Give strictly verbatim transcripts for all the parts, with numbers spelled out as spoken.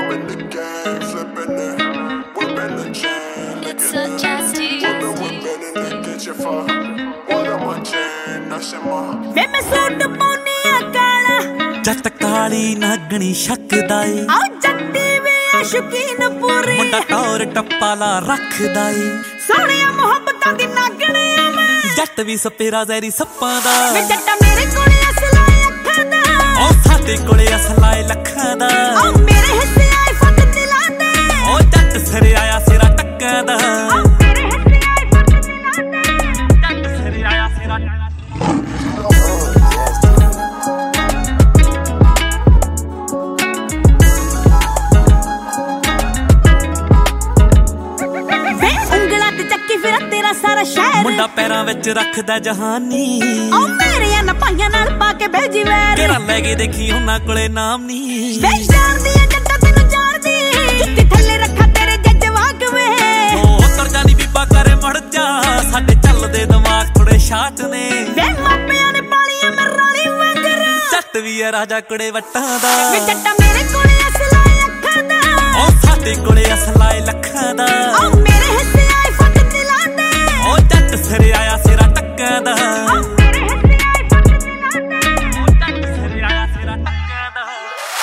in the game, flipping it, whipping the chain. It's so tasty. Whipping, whipping in the kitchen for what am I chain? That's in my. ਵੇ ਮੈਂ suit ਪਾਉਣੀ ਆ ਕਾਲਾ ਜੱਟ ਕਾਲੀ ਨਾਗਣੀ ਸ਼ੱਕਦਾ ਏ ਆਓ ਜੱਟੀ ਵੇ ਆ ਸ਼ੌਕੀਨ ਪੂਰੀ ਮੁੰਡਾ ਟੌਰ ਟੱਪਾ ਲਾ ਰੱਖਦਾ ਏ ਸੋਹਣੀਆਂ ਮੁਹੱਬਤਾਂ ਦੀ ਨਾਗਣੀ ਆ ਮੈਂ ਜੱਟ ਵੀ ਸਪੇਰਾ ਜ਼ਹਿਰੀ ਸੱਪਾਂ ਦਾ ਵੇ ਜੱਟਾ ਮੇਰੇ ਕੋਲੇ ਅਸਲਾ ਅੱਖਾਂ ਦਾ ਉਹ ਸਾਡੇ ਕੋਲੇ ਅਸਲਾ ਏ ਲੱਖਾਂ ਦਾ ਆਓ ਮੇਰੇ ਹਿੱਸੇ ਆਏ ਫੱਟ ਦਿਲਾਂ ਦੇ ਉਹ ਜੱਟ ਸਿਰ ਆਇਆ ਸਿਰਾ ਟੱਕਾਂ ਦਾ ਆਓ ਮੇਰੇ ਹਿੱਸੇ ਆਏ ਫੱਟ ਦਿਲਾਂ ਦੇ ਜੱਟ ਸਿਰ ਆਇਆ ਸਿਰਾ ਤੇਰਾ ਸਾਰਾ ਸ਼ਹਿਰ ਮੁੰਡਾ ਪੈਰਾਂ ਵਿੱਚ ਰੱਖਦਾ ਜਹਾਨੀ ਓ ਮੇਰੀਆਂ ਨਾ ਪਾਈਆਂ ਨਾਲ ਪਾ ਕੇ ਭੇਜੀ ਵੈਰ ਤੇਰਾ ਲੈ ਕੇ ਦੇਖੀ ਉਹਨਾਂ ਕੋਲੇ ਨਾਮ ਨਹੀਂ ਵੇ ਜਾਣਦੀ ਐ ਜੱਟਾ ਤੈਨੂੰ ਜਾਣਦੀ ਜੁੱਤੀ ਥੱਲੇ ਰੱਖਾ ਤੇਰੇ ਜੱਜਵਾਕ ਵੇ ਓ ਉਤਰ ਜਾਨੀ ਬੀਬਾ ਕਰੇ ਮੜ ਜਾ ਸਾਡੇ ਚੱਲਦੇ ਦਿਮਾਗ ਥੋੜੇ ਸ਼ਾਟ ਨੇ ਵੇ ਮਾਪਿਆਂ ਨੇ ਪਾਲੀਆਂ ਮੈਂ ਰਾਣੀ ਵਾਂਗਰ ਜੱਟ ਵੀ ਐ ਰਾਜਾ ਕੁੜੇ ਵੱਟਾਂ ਦਾ ਵੇ ਜੱਟਾ ਮੇਰੇ ਕੋਲੇ ਅਸਲਾ ਅੱਖਾਂ ਦਾ ਓ ਸਾਡੇ ਕੋਲੇ ਅਸਲਾ ਏ ਲੱਖਾਂ ਦਾ ਓ ਮੇਰੇ ਹਿੱਸੇ ਆਏ ਫੱਟ ਦਿਲਾਂ ਦੇ ਓ ਜੱਟ ਸਿਰ ਆਇਆ ਸਿਰਾ ਟੱਕਾਂ ਦਾ ਓ ਮੇਰੇ ਹਿੱਸੇ ਆਏ ਫੱਟ ਦਿਲਾਂ ਦੇ ਓ ਜੱਟ ਸਿਰ ਆਇਆ ਸਿਰਾ ਟੱਕਾਂ ਦਾ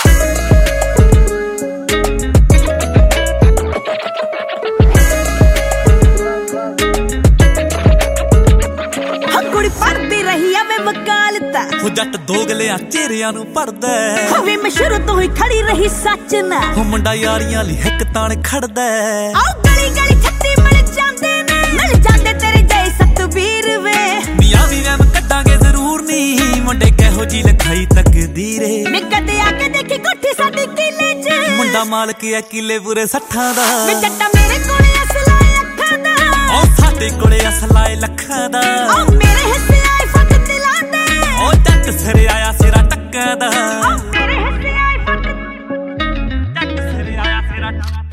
ਕੁੜੀ ਪੜਦੀ ਰਹੀ ਆ ਵੇ ਵਕਾਲਤਾ ਉਹ ਜੱਟ ਦੋਗਲਿਆਂ ਚਿਹਰਿਆਂ ਨੂੰ ਪੜਦਾ ਹੋਵੇ ਮੈਂ ਸ਼ੁਰੂ ਤੋਂ ਹੀ ਖੜੀ ਰਹੀ ਸੱਚ ਨਾ ਉਹ ਮੁੰਡਾ ਯਾਰੀਆਂ ਲਈ ਹਿੱਕ ਤਾਣ ਖੜਦਾ ਆਓ ਗਲੀ ਗਲੀ ਛੱਤੀ ਮਿਲ ਜਾਂਦੇ ਨੇ ਮਿਲ ਜਾਂਦੇ ਤੇਰੇ ਜੈ ਸਤਬੀਰ ਵੇ ਮੀਆਂ ਵੀ ਵਹਿਮ ਕੱਢਾਂਗੇ ਜ਼ਰੂਰ ਨਹੀਂ ਮੁੰਡੇ ਕਿਹੋ ਜੀ ਲਿਖਾਈ ਤਕਦੀਰੇ ਮੈਂ ਕਦੇ ਆ ਕੇ ਦੇਖੀ ਕੋਠੀ ਸਾਡੀ ਕਿਲੇ 'ਚ ਮੁੰਡਾ ਮਾਲਕ ਐ ਕਿਲੇ ਪੂਰੇ ਸੱਠਾਂ ਦਾ ਵੇ ਜੱਟਾ ਮੇਰੇ ਕੋਲੇ ਅਸਲਾ ਅੱਖਾਂ ਦਾ ਓ ਸਾਡੇ ਕੋਲੇ ਅਸਲਾ ਏ ਲੱਖਾਂ ਦਾ ਓ ਮੇਰੇ ਹਿੱਸੇ ਆਏ ਫੱਟ ਦਿਲਾਂ ਦੇ ਓ ਜੱਟ ਸਿਰ ਆਇਆ ਸਿਰਾ ਟੱਕਾਂ ਦਾ ਓ ਮੇਰੇ ਹਿੱਸੇ ਆਏ ਫੱਟ ਜੱਟ ਸਿਰ ਆਇਆ ਸਿਰਾ ਟੱਕਾਂ